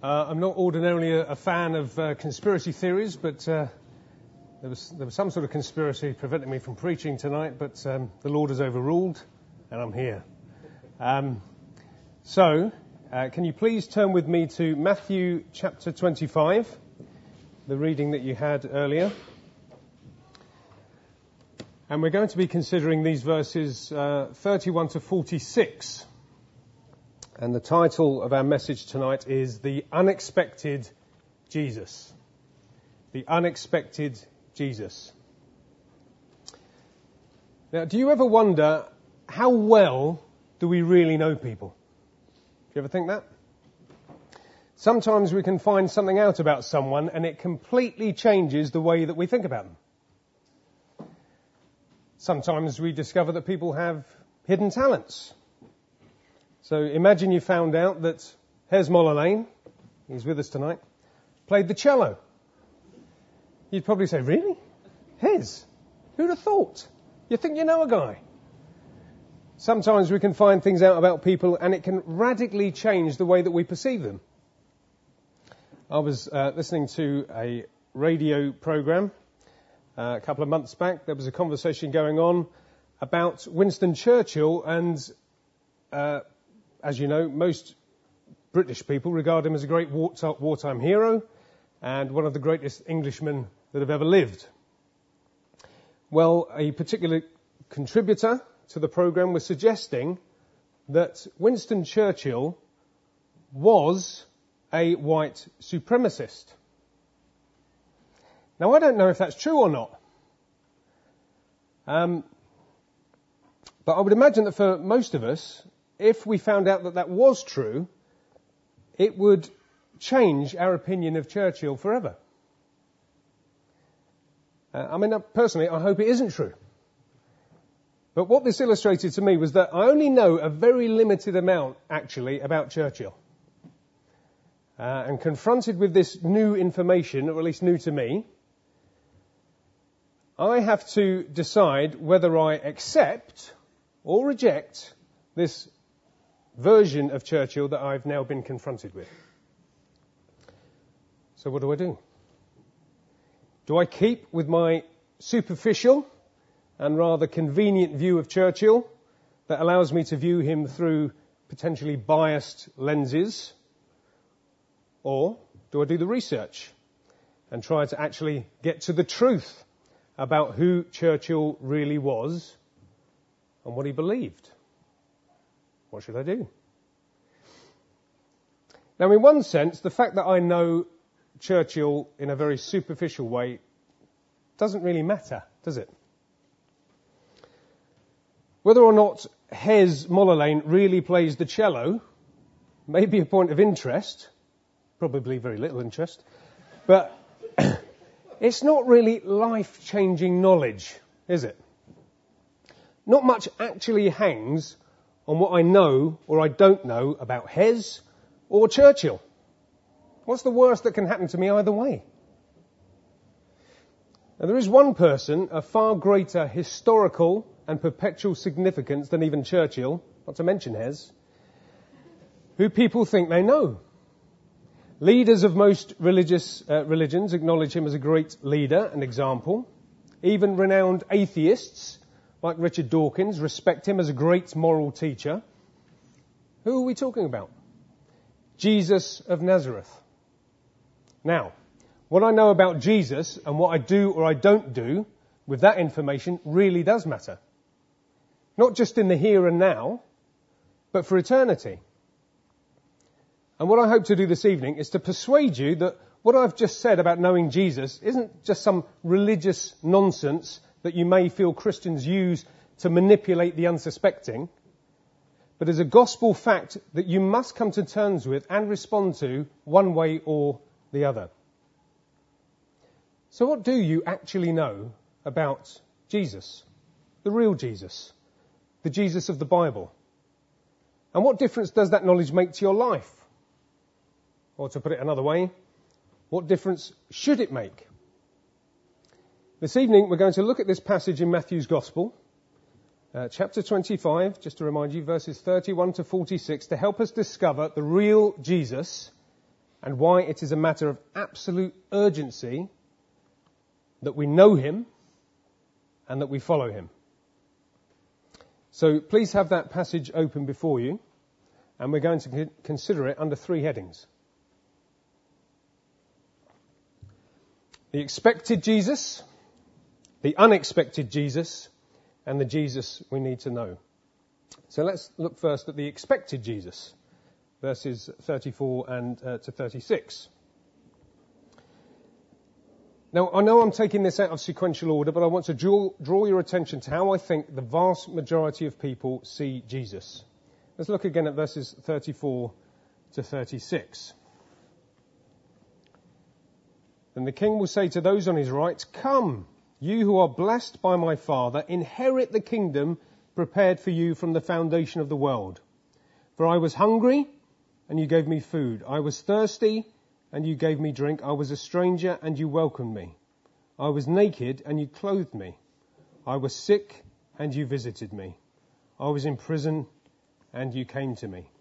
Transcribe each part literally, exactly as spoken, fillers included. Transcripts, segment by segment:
Uh, I'm not ordinarily a, a fan of uh, conspiracy theories, but uh, there was there was some sort of conspiracy preventing me from preaching tonight, but um, the Lord has overruled, and I'm here. Um, so, uh, can you please turn with me to Matthew chapter twenty-five, the reading that you had earlier. And we're going to be considering these verses uh, thirty-one to forty-six. And the title of our message tonight is The Unexpected Jesus. The Unexpected Jesus. Now, do you ever wonder, how well do we really know people? Do you ever think that? Sometimes we can find something out about someone and it completely changes the way that we think about them. Sometimes we discover that people have hidden talents. So imagine you found out that Hez Molyneux, he's with us tonight, played the cello. You'd probably say, really? Hez? Who'd have thought? You think you know a guy. Sometimes we can find things out about people and it can radically change the way that we perceive them. I was uh, listening to a radio program uh, a couple of months back. There was a conversation going on about Winston Churchill and uh, as you know, most British people regard him as a great wartime hero and one of the greatest Englishmen that have ever lived. Well, a particular contributor to the programme was suggesting that Winston Churchill was a white supremacist. Now, I don't know if that's true or not. Um, but I would imagine that for most of us, if we found out that that was true, it would change our opinion of Churchill forever. Uh, I mean, personally, I hope it isn't true. But what this illustrated to me was that I only know a very limited amount, actually, about Churchill. Uh, and confronted with this new information, or at least new to me, I have to decide whether I accept or reject this version of Churchill that I've now been confronted with. So what do I do? Do I keep with my superficial and rather convenient view of Churchill that allows me to view him through potentially biased lenses? Or do I do the research and try to actually get to the truth about who Churchill really was and what he believed? What should I do? Now, in one sense, the fact that I know Churchill in a very superficial way doesn't really matter, does it? Whether or not Hez Molyneux really plays the cello may be a point of interest, probably very little interest, but it's not really life-changing knowledge, is it? Not much actually hangs on what I know or I don't know about Hez or Churchill. What's the worst that can happen to me either way? Now, there is one person of far greater historical and perpetual significance than even Churchill, not to mention Hez, who people think they know. Leaders of most religious uh, religions acknowledge him as a great leader and example. Even renowned atheists like Richard Dawkins respect him as a great moral teacher. Who are we talking about? Jesus of Nazareth. Now, what I know about Jesus and what I do or I don't do with that information really does matter. Not just in the here and now, but for eternity. And what I hope to do this evening is to persuade you that what I've just said about knowing Jesus isn't just some religious nonsense that you may feel Christians use to manipulate the unsuspecting, but is a gospel fact that you must come to terms with and respond to one way or the other. So what do you actually know about Jesus, the real Jesus, the Jesus of the Bible? And what difference does that knowledge make to your life? Or to put it another way, what difference should it make? This evening we're going to look at this passage in Matthew's Gospel, uh, chapter twenty-five, just to remind you, verses thirty-one to forty-six, to help us discover the real Jesus and why it is a matter of absolute urgency that we know him and that we follow him. So please have that passage open before you, and we're going to consider it under three headings. The expected Jesus, the unexpected Jesus, and the Jesus we need to know. So let's look first at the expected Jesus, verses thirty-four and uh, to thirty-six. Now, I know I'm taking this out of sequential order, but I want to draw, draw your attention to how I think the vast majority of people see Jesus. Let's look again at verses thirty-four to thirty-six. Then the king will say to those on his right, "Come, you who are blessed by my Father, inherit the kingdom prepared for you from the foundation of the world. For I was hungry, and you gave me food. I was thirsty, and you gave me drink. I was a stranger, and you welcomed me. I was naked, and you clothed me. I was sick, and you visited me. I was in prison, and you came to me."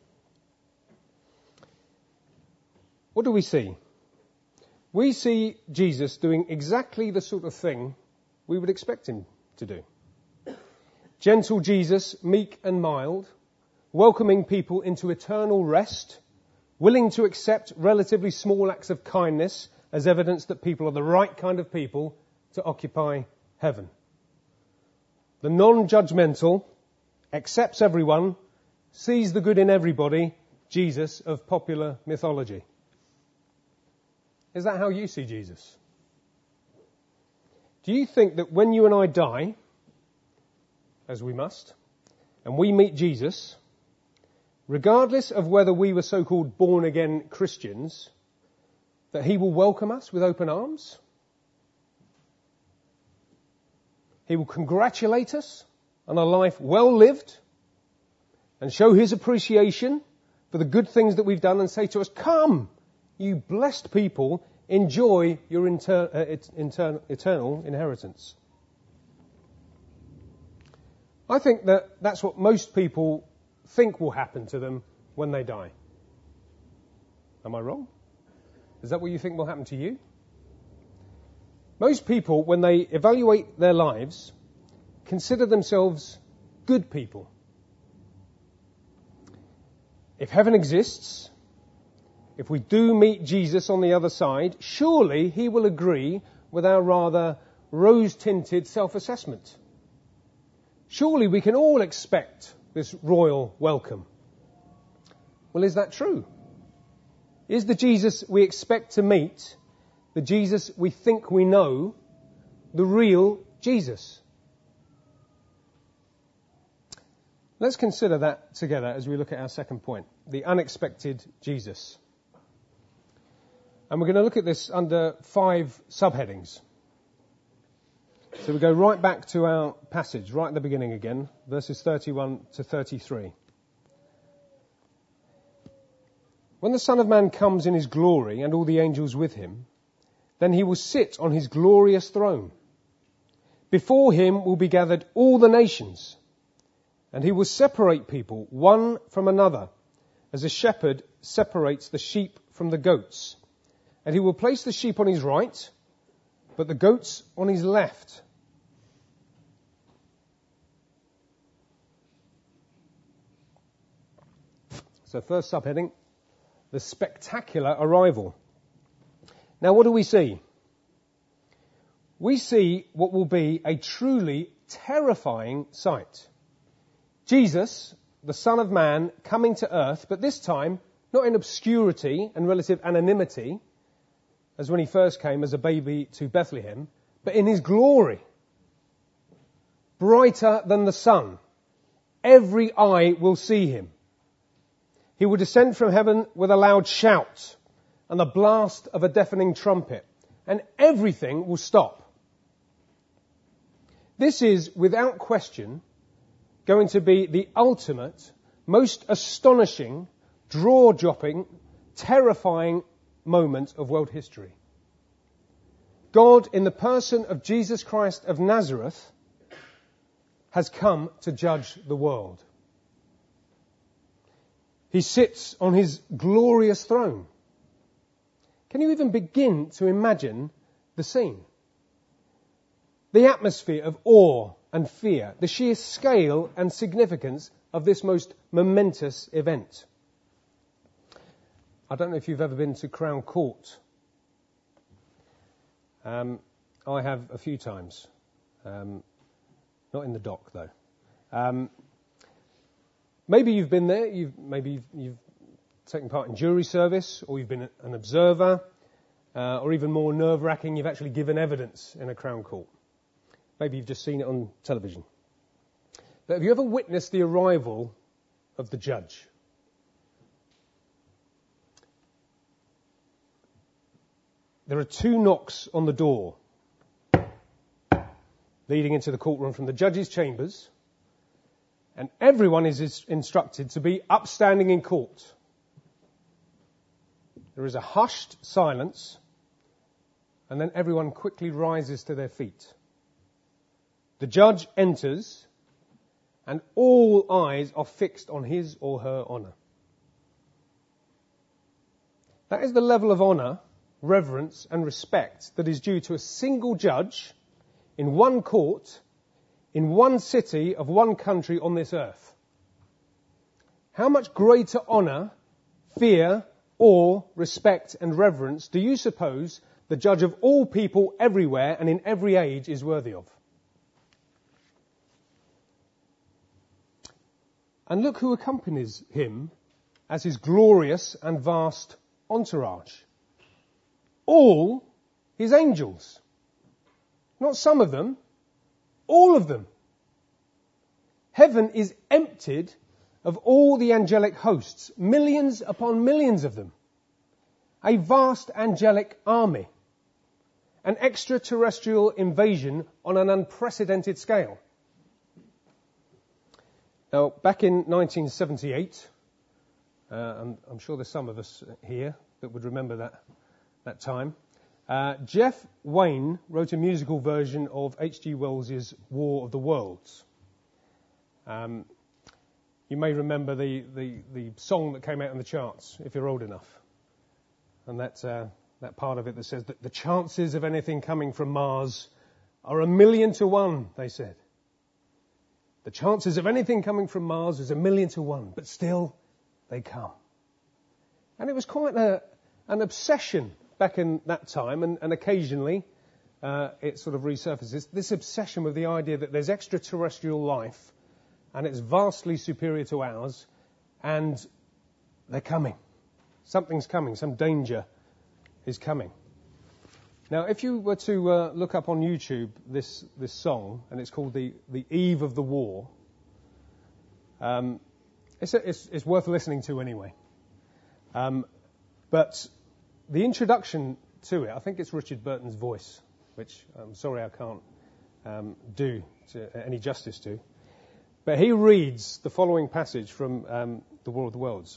What do we see? We see Jesus doing exactly the sort of thing we would expect him to do. Gentle Jesus, meek and mild, welcoming people into eternal rest, willing to accept relatively small acts of kindness as evidence that people are the right kind of people to occupy heaven. The non-judgmental, accepts everyone, sees the good in everybody, Jesus of popular mythology. Is that how you see Jesus? Do you think that when you and I die, as we must, and we meet Jesus, regardless of whether we were so-called born-again Christians, that he will welcome us with open arms? He will congratulate us on a life well lived and show his appreciation for the good things that we've done and say to us, "Come, you blessed people, enjoy your inter- uh, inter- eternal inheritance." I think that that's what most people think will happen to them when they die. Am I wrong? Is that what you think will happen to you? Most people, when they evaluate their lives, consider themselves good people. If heaven exists, if we do meet Jesus on the other side, surely he will agree with our rather rose-tinted self-assessment. Surely we can all expect this royal welcome. Well, is that true? Is the Jesus we expect to meet, the Jesus we think we know, the real Jesus? Let's consider that together as we look at our second point, the unexpected Jesus. And we're going to look at this under five subheadings. So we go right back to our passage, right at the beginning again, verses thirty-one to thirty-three. When the Son of Man comes in his glory and all the angels with him, then he will sit on his glorious throne. Before him will be gathered all the nations, and he will separate people one from another, as a shepherd separates the sheep from the goats. And he will place the sheep on his right, but the goats on his left. So first subheading, the spectacular arrival. Now what do we see? We see what will be a truly terrifying sight. Jesus, the Son of Man, coming to earth, but this time not in obscurity and relative anonymity, as when he first came as a baby to Bethlehem, but in his glory. Brighter than the sun. Every eye will see him. He will descend from heaven with a loud shout and the blast of a deafening trumpet, and everything will stop. This is, without question, going to be the ultimate, most astonishing, jaw-dropping, terrifying moment of world history. God, in the person of Jesus Christ of Nazareth, has come to judge the world. He sits on his glorious throne. Can you even begin to imagine the scene? The atmosphere of awe and fear, the sheer scale and significance of this most momentous event. I don't know if you've ever been to Crown Court. Um, I have a few times. Um, not in the dock, though. Um, maybe you've been there. You've, maybe you've, you've taken part in jury service, or you've been an observer, uh, or even more nerve-wracking, you've actually given evidence in a Crown Court. Maybe you've just seen it on television. But have you ever witnessed the arrival of the judge? There are two knocks on the door leading into the courtroom from the judge's chambers, and everyone is instructed to be upstanding in court. There is a hushed silence, and then everyone quickly rises to their feet. The judge enters, and all eyes are fixed on his or her honour. That is the level of honour, reverence and respect that is due to a single judge in one court, in one city of one country on this earth. How much greater honour, fear, awe, respect and reverence do you suppose the judge of all people everywhere and in every age is worthy of? And look who accompanies him as his glorious and vast entourage. All his angels. Not some of them, all of them. Heaven is emptied of all the angelic hosts, millions upon millions of them. A vast angelic army. An extraterrestrial invasion on an unprecedented scale. Now, back in nineteen seventy-eight, uh, I'm, I'm sure there's some of us here that would remember that, that time, uh, Jeff Wayne wrote a musical version of H G Wells' War of the Worlds. Um, you may remember the, the, the song that came out in the charts, if you're old enough. And that, uh, that part of it that says that the chances of anything coming from Mars are a million to one, they said. The chances of anything coming from Mars is a million to one, but still, they come. And it was quite a, an obsession back in that time, and, and occasionally uh, it sort of resurfaces. This obsession with the idea that there's extraterrestrial life, and it's vastly superior to ours, and they're coming. Something's coming, some danger is coming. Now, if you were to uh, look up on YouTube this, this song, and it's called the, the Eve of the War, um, it's, a, it's, it's worth listening to anyway. Um, but the introduction to it, I think it's Richard Burton's voice, which I'm sorry I can't um, do to, any justice to. But he reads the following passage from um, The War of the Worlds.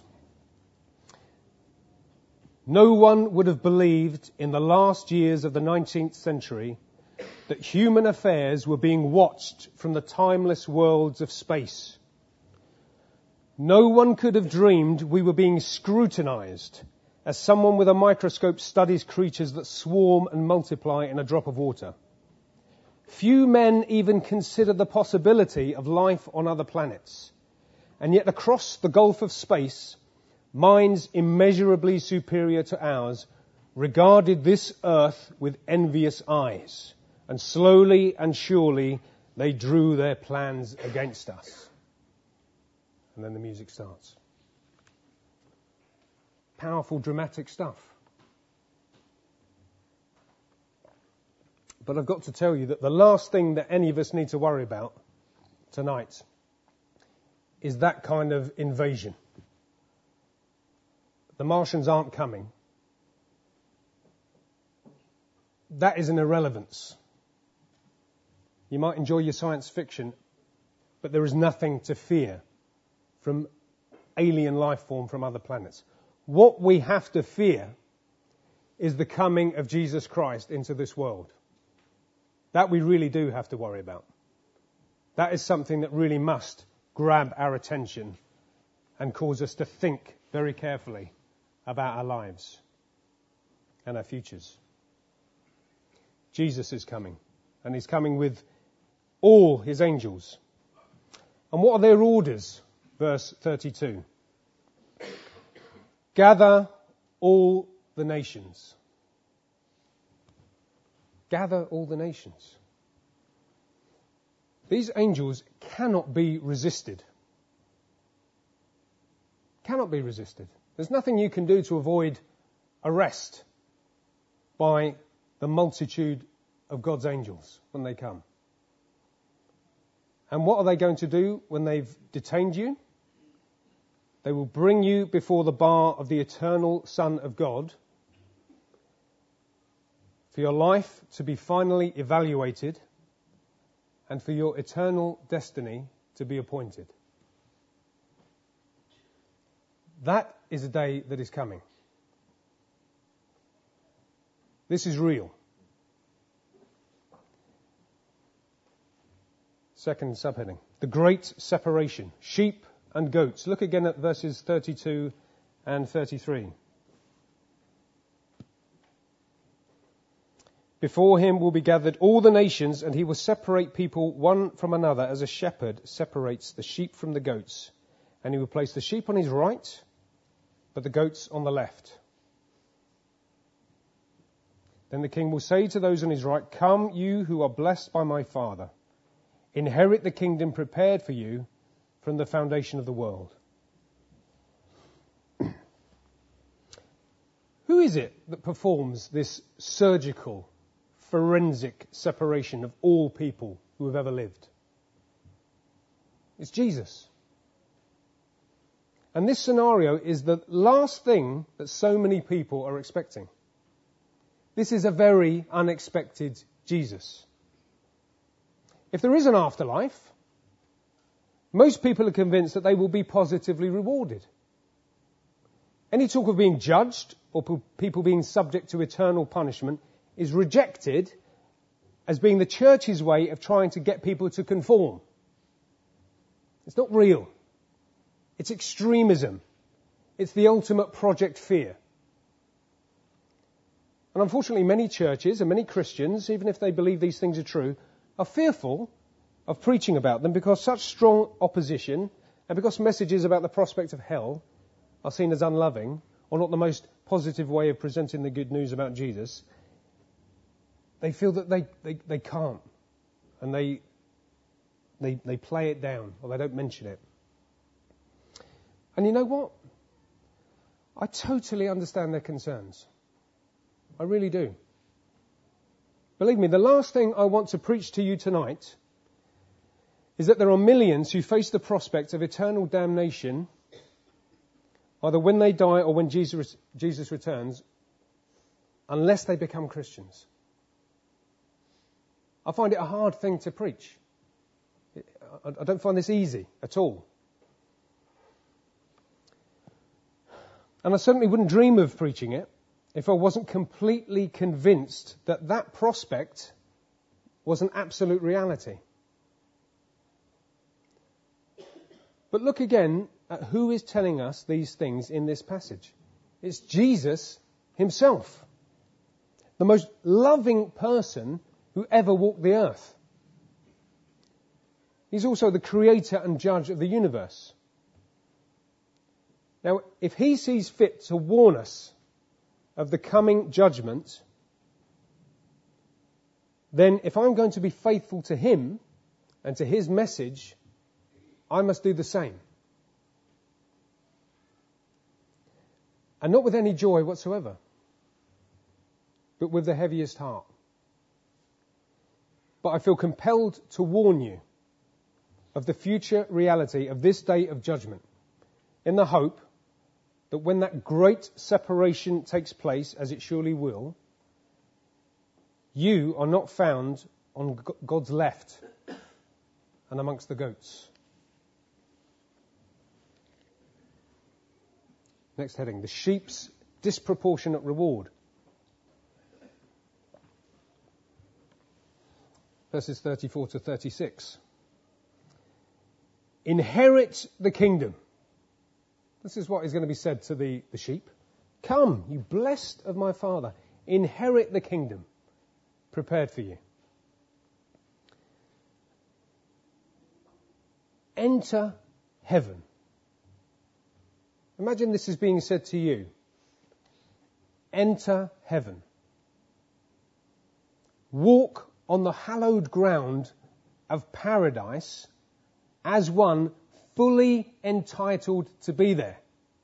No one would have believed in the last years of the nineteenth century that human affairs were being watched from the timeless worlds of space. No one could have dreamed we were being scrutinized as someone with a microscope studies creatures that swarm and multiply in a drop of water. Few men even consider the possibility of life on other planets. And yet across the gulf of space, minds immeasurably superior to ours regarded this earth with envious eyes, and slowly and surely they drew their plans against us. And then the music starts. Powerful, dramatic stuff. But I've got to tell you that the last thing that any of us need to worry about tonight is that kind of invasion. The Martians aren't coming. That is an irrelevance. You might enjoy your science fiction, but there is nothing to fear from alien life form from other planets. What we have to fear is the coming of Jesus Christ into this world. That we really do have to worry about. That is something that really must grab our attention and cause us to think very carefully about our lives. and our futures. Jesus is coming, and he's coming with all his angels. And what are their orders? Verse thirty-two. Gather all the nations. Gather all the nations. These angels cannot be resisted. Cannot be resisted. There's nothing you can do to avoid arrest by the multitude of God's angels when they come. And what are they going to do when they've detained you? They will bring you before the bar of the eternal Son of God for your life to be finally evaluated and for your eternal destiny to be appointed. That is a day that is coming. This is real. Second subheading. The great separation. Sheep and goats. Look again at verses thirty-two and thirty-three. Before him will be gathered all the nations, and he will separate people one from another as a shepherd separates the sheep from the goats. And he will place the sheep on his right, but the goats on the left. Then the king will say to those on his right, "Come, you who are blessed by my Father. Inherit the kingdom prepared for you from the foundation of the world." Who is it that performs this surgical, forensic separation of all people who have ever lived? It's Jesus. And this scenario is the last thing that so many people are expecting. This is a very unexpected Jesus. If there is an afterlife, most people are convinced that they will be positively rewarded. Any talk of being judged or people being subject to eternal punishment is rejected as being the church's way of trying to get people to conform. It's not real. It's extremism. It's the ultimate project fear. And unfortunately, many churches and many Christians, even if they believe these things are true, are fearful of preaching about them because such strong opposition and because messages about the prospect of hell are seen as unloving or not the most positive way of presenting the good news about Jesus. They feel that they, they, they can't, and they, they they play it down, or they don't mention it. And you know what? I totally understand their concerns. I really do. Believe me, the last thing I want to preach to you tonight is that there are millions who face the prospect of eternal damnation either when they die or when Jesus, Jesus returns, unless they become Christians. I find it a hard thing to preach. I don't find this easy at all. And I certainly wouldn't dream of preaching it if I wasn't completely convinced that that prospect was an absolute reality. But look again at who is telling us these things in this passage. It's Jesus himself, the most loving person who ever walked the earth. He's also the creator and judge of the universe. Now, if he sees fit to warn us of the coming judgment, then if I'm going to be faithful to him and to his message, I must do the same. And not with any joy whatsoever, but with the heaviest heart. But I feel compelled to warn you of the future reality of this day of judgment, in the hope that when that great separation takes place, as it surely will, you are not found on God's left and amongst the goats. Next heading, the sheep's disproportionate reward. Verses thirty-four to thirty-six. Inherit the kingdom. This is what is going to be said to the, the sheep. Come, you blessed of my Father. inherit the kingdom prepared for you. Enter heaven. Imagine this is being said to you. Enter heaven. Walk on the hallowed ground of paradise as one fully entitled to be there.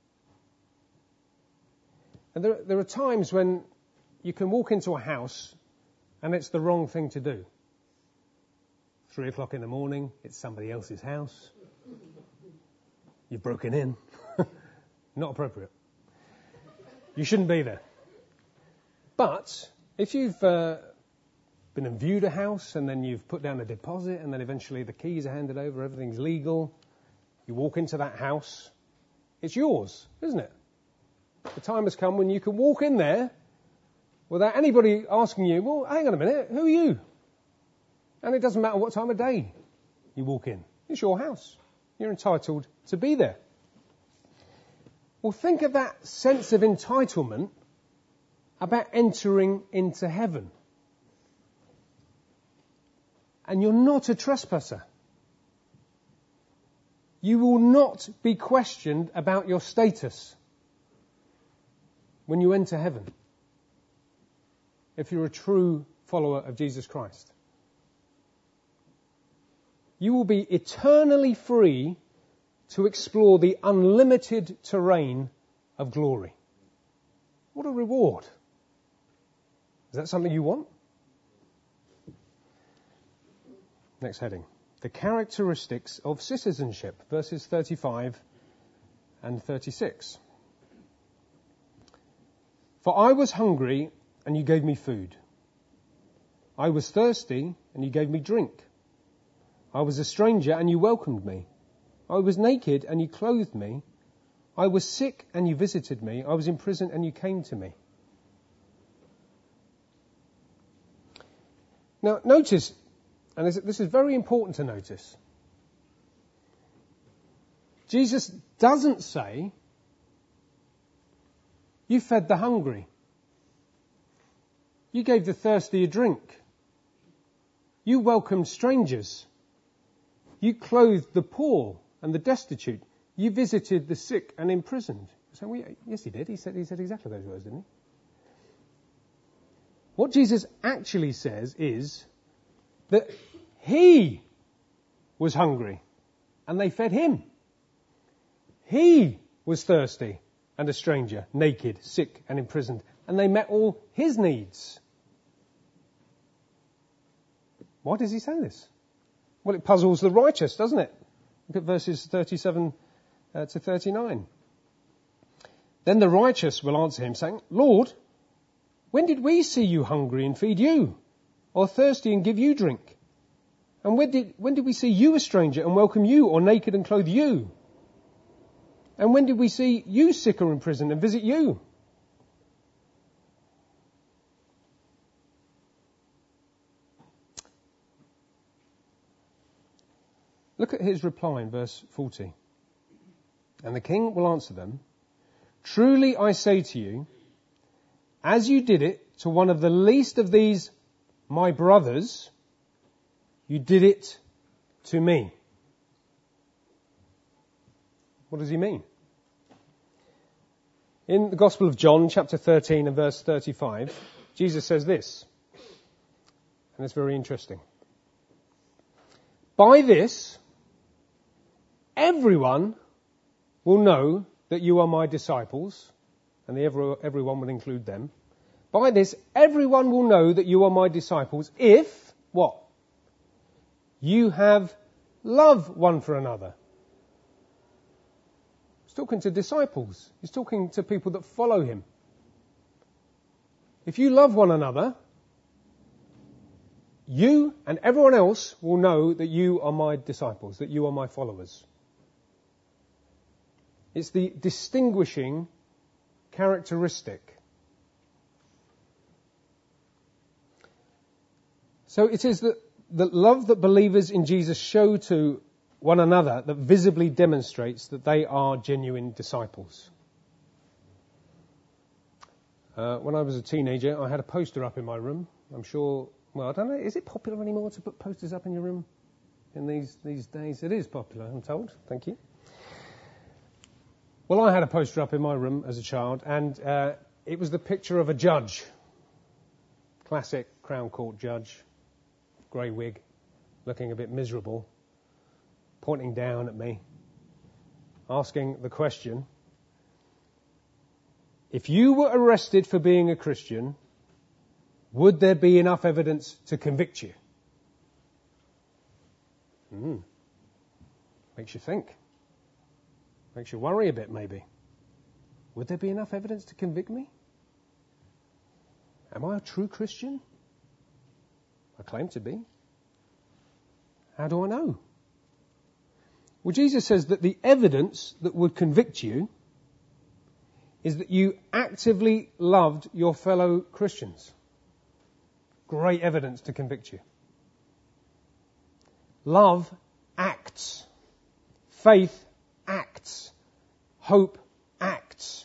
And there, there are times when you can walk into a house and it's the wrong thing to do. Three o'clock in the morning, it's somebody else's house. You've broken in. Not appropriate. You shouldn't be there. But if you've uh, been and viewed a house and then you've put down a deposit and then eventually the keys are handed over, everything's legal, you walk into that house, it's yours, isn't it? The time has come when you can walk in there without anybody asking you, well, hang on a minute, who are you? And it doesn't matter what time of day you walk in. It's your house. You're entitled to be there. Well, think of that sense of entitlement about entering into heaven. And you're not a trespasser. You will not be questioned about your status when you enter heaven, if you're a true follower of Jesus Christ. You will be eternally free to explore the unlimited terrain of glory. What a reward. Is that something you want? Next heading. The characteristics of citizenship, verses thirty-five and thirty-six. For I was hungry, and you gave me food. I was thirsty, and you gave me drink. I was a stranger, and you welcomed me. I was naked, and you clothed me. I was sick, and you visited me. I was in prison, and you came to me. Now, notice, and this is very important to notice, Jesus doesn't say, you fed the hungry. You gave the thirsty a drink. You welcomed strangers. You clothed the poor and the destitute. You visited the sick and imprisoned. So we, yes, he did. He said, he said exactly those words, didn't he? What Jesus actually says is that he was hungry and they fed him. He was thirsty and a stranger, naked, sick and imprisoned, and they met all his needs. Why does he say this? Well, it puzzles the righteous, doesn't it? Look at verses thirty-seven uh, to thirty-nine. Then the righteous will answer him, saying, Lord, when did we see you hungry and feed you, or thirsty and give you drink? And when did, when did we see you a stranger and welcome you, or naked and clothe you? And when did we see you sick or in prison and visit you? Look at his reply in verse forty. And the king will answer them, truly I say to you, as you did it to one of the least of these my brothers, you did it to me. What does he mean? In the Gospel of John, chapter thirteen and verse thirty-five, Jesus says this, and it's very interesting. By this, everyone will know that you are my disciples, and the every, everyone will include them. By this, everyone will know that you are my disciples if, what? You have love one for another. He's talking to disciples. He's talking to people that follow him. If you love one another, you and everyone else will know that you are my disciples, that you are my followers. It's the distinguishing characteristic. So it is that the love that believers in Jesus show to one another that visibly demonstrates that they are genuine disciples. Uh, when I was a teenager, I had a poster up in my room. I'm sure, well, I don't know, is it popular anymore to put posters up in your room in these, these days? It is popular, I'm told. Thank you. Well, I had a poster up in my room as a child, and uh, it was the picture of a judge. Classic Crown Court judge, grey wig, looking a bit miserable, pointing down at me, asking the question, if you were arrested for being a Christian, would there be enough evidence to convict you? Hmm. Makes you think. Makes you worry a bit, maybe. Would there be enough evidence to convict me? Am I a true Christian? I claim to be. How do I know? Well, Jesus says that the evidence that would convict you is that you actively loved your fellow Christians. Great evidence to convict you. Love acts. Faith acts. Hope acts.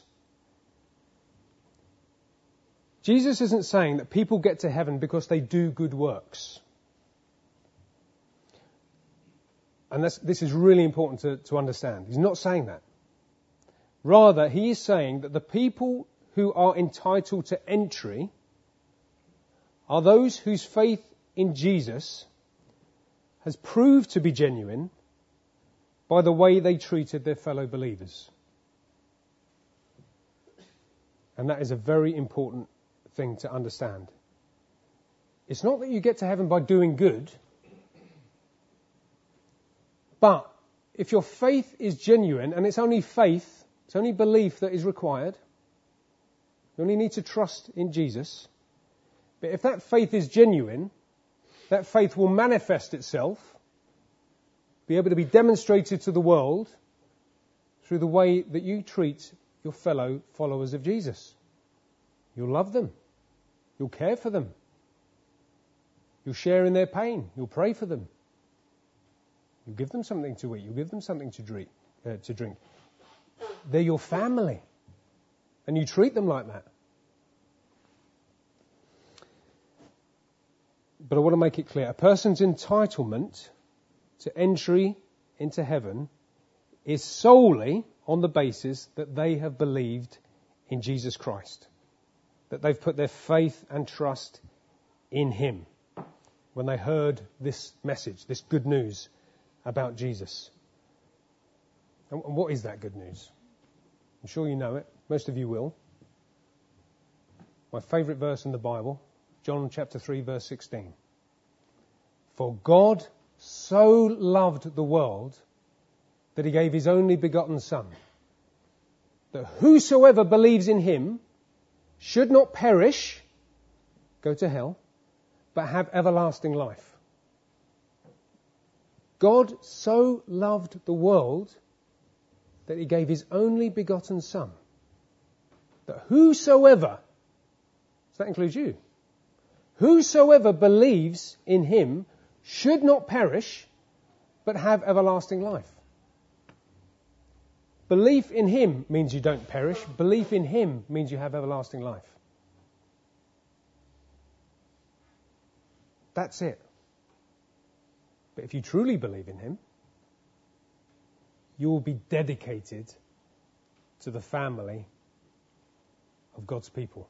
Jesus isn't saying that people get to heaven because they do good works. And this, this is really important to, to understand. He's not saying that. Rather, he is saying that the people who are entitled to entry are those whose faith in Jesus has proved to be genuine by the way they treated their fellow believers. And that is a very important thing to understand. It's not that you get to heaven by doing good, but if your faith is genuine, and it's only faith, it's only belief that is required, you only need to trust in Jesus, but if that faith is genuine, that faith will manifest itself, be able to be demonstrated to the world through the way that you treat your fellow followers of Jesus. You'll love them. You'll care for them. You'll share in their pain. You'll pray for them. You'll give them something to eat. You'll give them something to drink. Uh, to drink. They're your family. And you treat them like that. But I want to make it clear. A person's entitlement to entry into heaven is solely on the basis that they have believed in Jesus Christ. That they've put their faith and trust in Him when they heard this message, this good news about Jesus. And what is that good news? I'm sure you know it. Most of you will. My favourite verse in the Bible, John chapter three, verse sixteen. For God so loved the world that He gave His only begotten Son, that whosoever believes in Him should not perish, go to hell, but have everlasting life. God so loved the world that He gave His only begotten Son, that whosoever, so that includes you, whosoever believes in Him should not perish, but have everlasting life. Belief in Him means you don't perish. Belief in Him means you have everlasting life. That's it. But if you truly believe in Him, you will be dedicated to the family of God's people.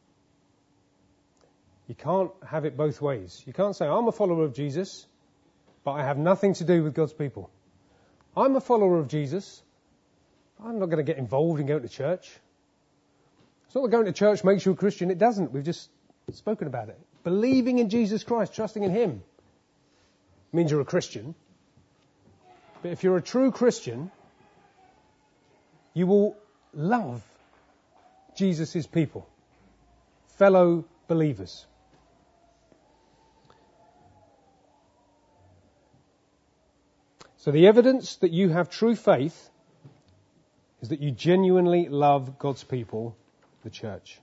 You can't have it both ways. You can't say, I'm a follower of Jesus, but I have nothing to do with God's people. I'm a follower of Jesus, I'm not going to get involved in going to church. It's not that going to church makes you a Christian. It doesn't. We've just spoken about it. Believing in Jesus Christ, trusting in Him, means you're a Christian. But if you're a true Christian, you will love Jesus' people, fellow believers. So the evidence that you have true faith is that you genuinely love God's people, the church.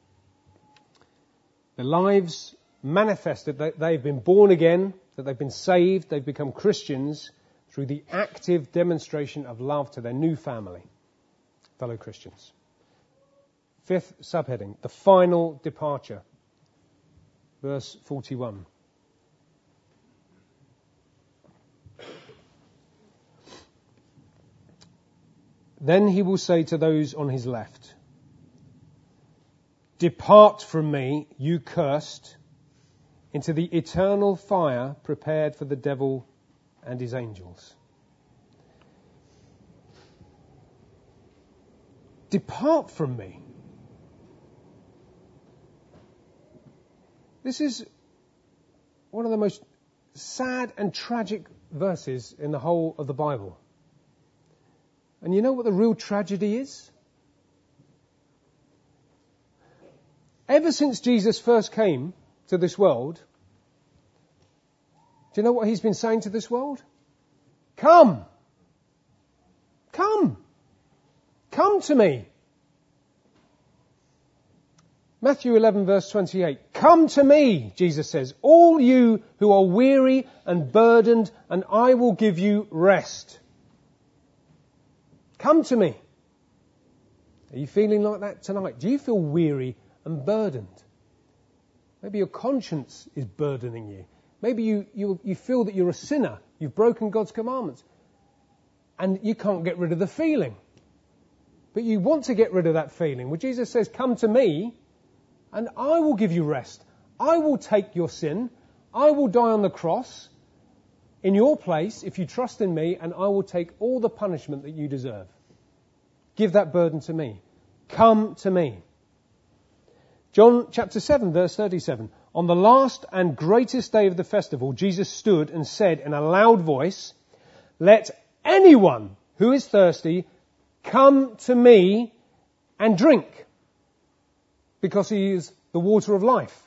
Their lives manifested that they've been born again, that they've been saved, they've become Christians through the active demonstration of love to their new family, fellow Christians. Fifth subheading, the final departure. Verse forty-one. Then he will say to those on his left, "Depart from me, you cursed, into the eternal fire prepared for the devil and his angels." Depart from me. This is one of the most sad and tragic verses in the whole of the Bible. And you know what the real tragedy is? Ever since Jesus first came to this world, do you know what he's been saying to this world? Come! Come! Come to me! Matthew eleven verse twenty-eight. Come to me, Jesus says, all you who are weary and burdened, and I will give you rest. Come to me. Are you feeling like that tonight? Do you feel weary and burdened? Maybe your conscience is burdening you. Maybe you, you, you feel that you're a sinner. You've broken God's commandments. And you can't get rid of the feeling. But you want to get rid of that feeling. Well, Jesus says, come to me and I will give you rest. I will take your sin. I will die on the cross in your place if you trust in me, and I will take all the punishment that you deserve. Give that burden to me. Come to me. John chapter seven verse thirty-seven. On the last and greatest day of the festival, Jesus stood and said in a loud voice, "Let anyone who is thirsty come to me and drink, because he is the water of life."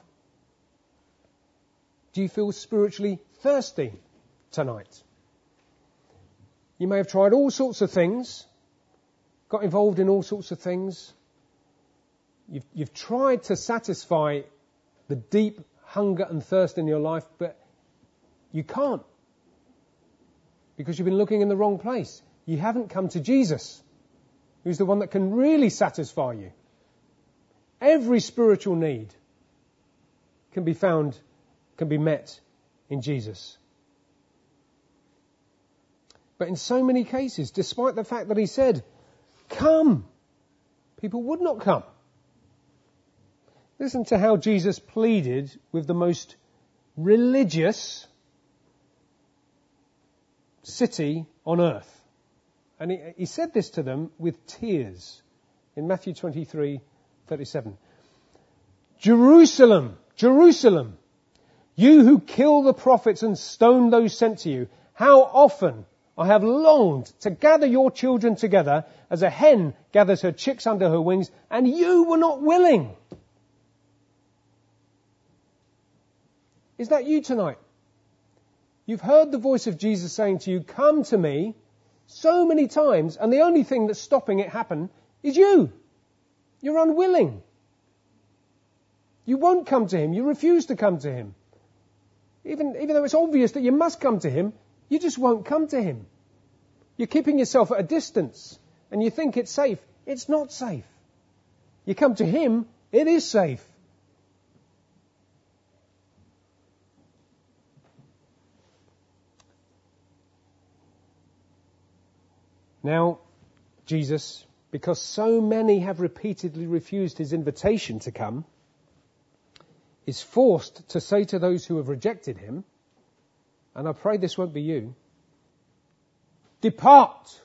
Do you feel spiritually thirsty tonight? You may have tried all sorts of things, got involved in all sorts of things. You've, you've tried to satisfy the deep hunger and thirst in your life, but you can't, because you've been looking in the wrong place. You haven't come to Jesus, who's the one that can really satisfy you. Every spiritual need can be found, can be met in Jesus. But in so many cases, despite the fact that he said, come, people would not come. Listen to how Jesus pleaded with the most religious city on earth. And he, he said this to them with tears in Matthew twenty-three thirty-seven. Jerusalem, Jerusalem, you who kill the prophets and stone those sent to you, how often I have longed to gather your children together as a hen gathers her chicks under her wings, and you were not willing. Is that you tonight? You've heard the voice of Jesus saying to you, come to me, so many times, and the only thing that's stopping it happen is you. You're unwilling. You won't come to him. You refuse to come to him. Even, even though it's obvious that you must come to him, you just won't come to him. You're keeping yourself at a distance, and you think it's safe. It's not safe. You come to him, it is safe. Now, Jesus, because so many have repeatedly refused his invitation to come, is forced to say to those who have rejected him, and I pray this won't be you, depart.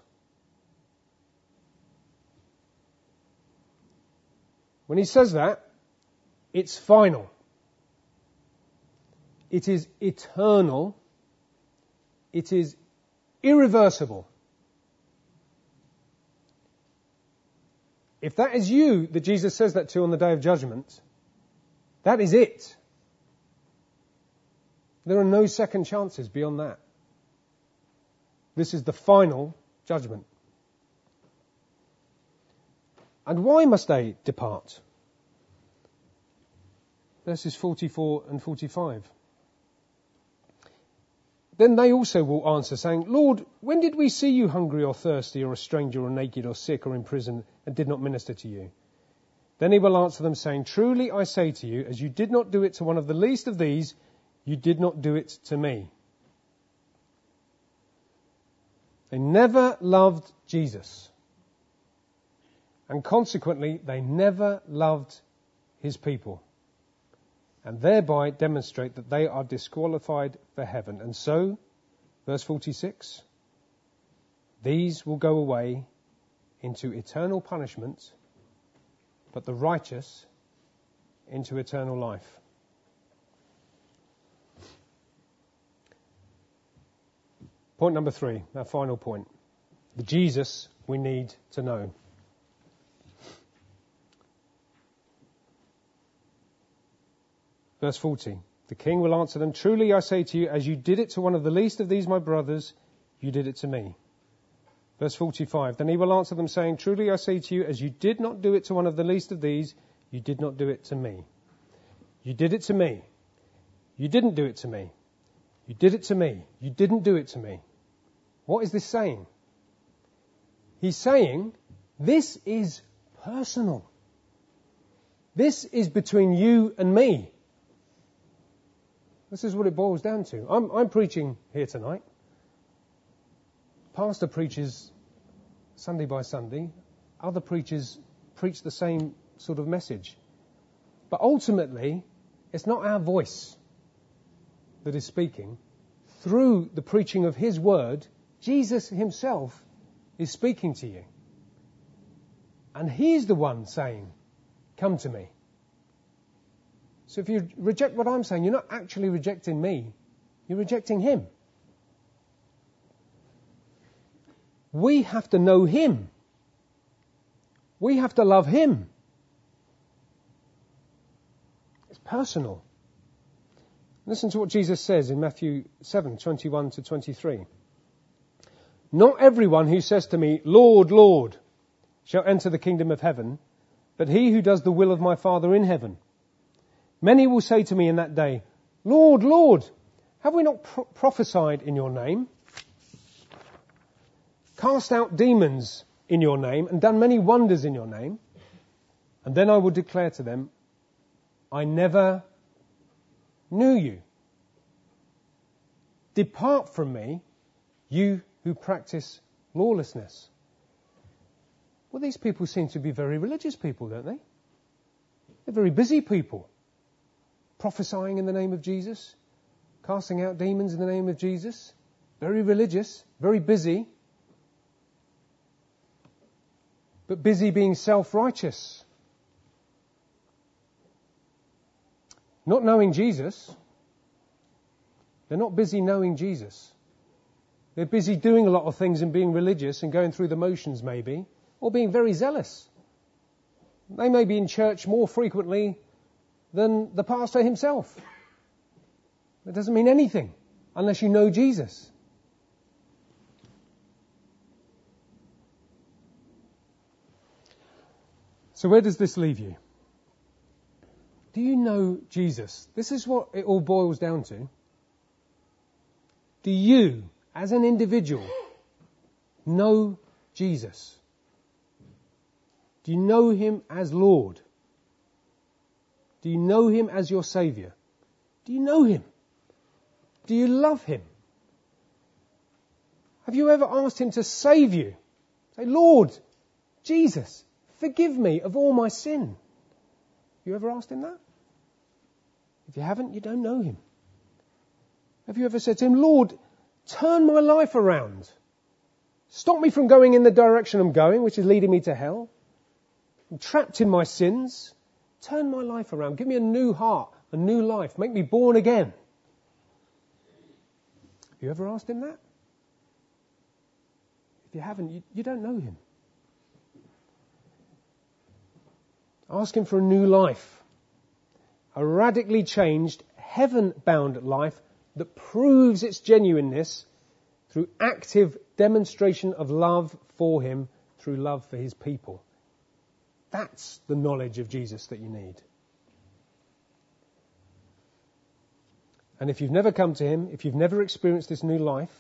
When he says that, it's final. It is eternal. It is irreversible. If that is you that Jesus says that to on the day of judgment, that is it. There are no second chances beyond that. This is the final judgment. And why must they depart? Verses forty-four and forty-five. Then they also will answer, saying, Lord, when did we see you hungry or thirsty or a stranger or naked or sick or in prison and did not minister to you? Then he will answer them, saying, truly I say to you, as you did not do it to one of the least of these, you did not do it to me. They never loved Jesus. And consequently, they never loved his people. And thereby demonstrate that they are disqualified for heaven. And so, verse forty-six, these will go away into eternal punishment, but the righteous into eternal life. Point number three, our final point. The Jesus we need to know. Verse forty. The king will answer them, truly I say to you, as you did it to one of the least of these my brothers, you did it to me. Verse forty-five. Then he will answer them, saying, truly I say to you, as you did not do it to one of the least of these, you did not do it to me. You did it to me. You didn't do it to me. You did it to me. You didn't do it to me. What is this saying? He's saying, this is personal. This is between you and me. This is what it boils down to. I'm, I'm preaching here tonight. Pastor preaches Sunday by Sunday. Other preachers preach the same sort of message. But ultimately, it's not our voice that is speaking. Through the preaching of his word, Jesus himself is speaking to you. And he's the one saying, come to me. So if you reject what I'm saying, you're not actually rejecting me. You're rejecting him. We have to know him. We have to love him. It's personal. Listen to what Jesus says in Matthew seven, twenty-one to twenty-three. Not everyone who says to me, Lord, Lord, shall enter the kingdom of heaven, but he who does the will of my Father in heaven. Many will say to me in that day, Lord, Lord, have we not pro- prophesied in your name? Cast out demons in your name and done many wonders in your name? And then I will declare to them, I never knew you. Depart from me, you who practice lawlessness. Well, these people seem to be very religious people, don't they? They're very busy people. Prophesying in the name of Jesus, casting out demons in the name of Jesus, very religious, very busy, but busy being self-righteous. Not knowing Jesus. They're not busy knowing Jesus. They're busy doing a lot of things and being religious and going through the motions maybe, or being very zealous. They may be in church more frequently than the pastor himself. It doesn't mean anything unless you know Jesus. So where does this leave you? Do you know Jesus? This is what it all boils down to. Do you, as an individual, know Jesus? Do you know him as Lord? Do you know him as your Saviour? Do you know him? Do you love him? Have you ever asked him to save you? Say, Lord, Jesus, forgive me of all my sin. You ever asked him that? If you haven't, you don't know him. Have you ever said to him, Lord, turn my life around. Stop me from going in the direction I'm going, which is leading me to hell. I'm trapped in my sins. Turn my life around. Give me a new heart, a new life. Make me born again. Have you ever asked him that? If you haven't, you, you don't know him. Ask him for a new life. A radically changed, heaven-bound life that proves its genuineness through active demonstration of love for him, through love for his people. That's the knowledge of Jesus that you need. And if you've never come to him, if you've never experienced this new life,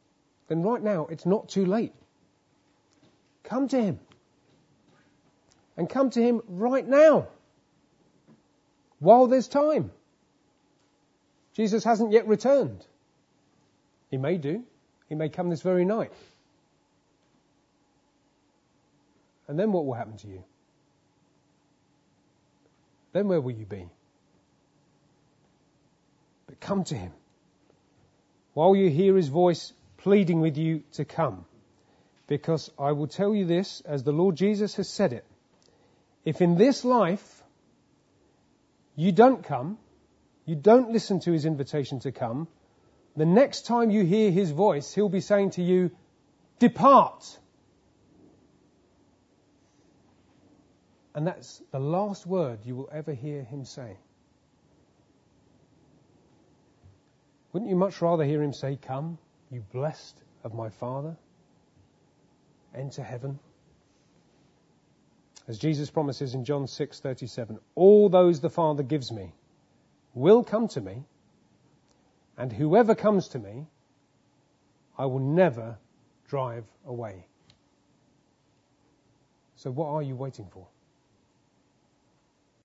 then right now it's not too late. Come to him. and come to him right now, while there's time. Jesus hasn't yet returned. He may do. He may come this very night. And then what will happen to you? Then where will you be? But come to him while you hear his voice pleading with you to come. Because I will tell you this, as the Lord Jesus has said it, if in this life you don't come, you don't listen to his invitation to come, the next time you hear his voice, he'll be saying to you, depart. And that's the last word you will ever hear him say. Wouldn't you much rather hear him say, come, you blessed of my Father, enter heaven? As Jesus promises in John six thirty-seven, all those the Father gives me will come to me, and whoever comes to me, I will never drive away. So what are you waiting for?